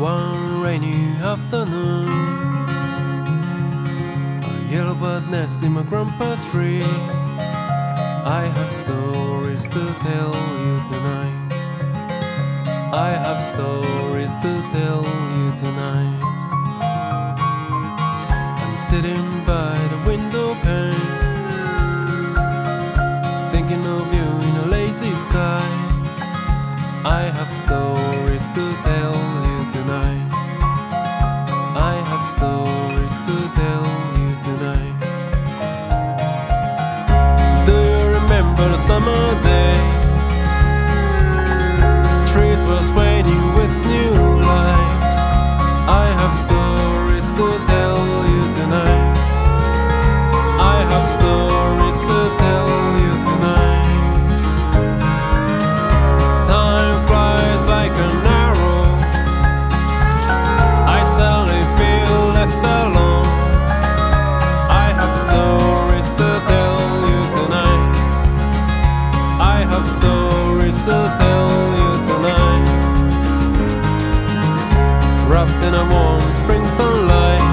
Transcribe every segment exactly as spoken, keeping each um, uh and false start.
One rainy afternoon, a yellow bird nest in my grandpa's tree. I have stories to tell you tonight. I have stories to tell you tonight. I'm sitting by the window pane, thinking of you in a lazy sky. I have stories to tell you tonight. I have stories to tell you tonight. Do you remember the summer day? Trees were swaying with new lives. I have stories to tell you tonight. I have stories to tell you tonight. Time flies like an arrow. I suddenly feel left alone. I have stories to tell you tonight. I have stories to tell you tonight. Wrapped in a warm spring sunlight,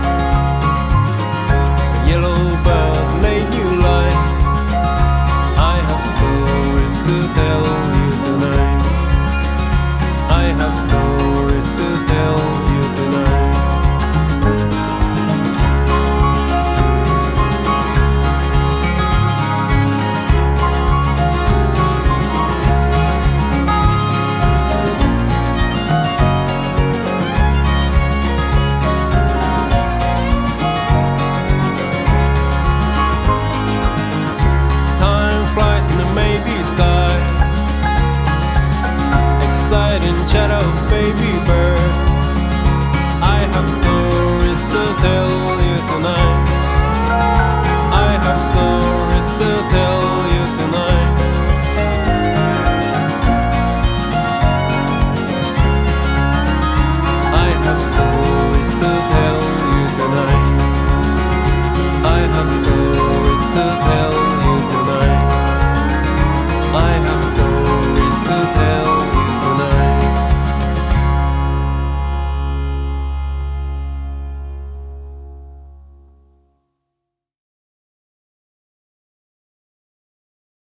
a yellow bird laid new light. I have stories to tell you tonight. I have stories to tell you tonight. Time flies in the maybe sky, exciting shadow baby bird. I have stories to tell you tonight. I have stories to tell you tonight. I have stories to tell you tonight. I have stories to tell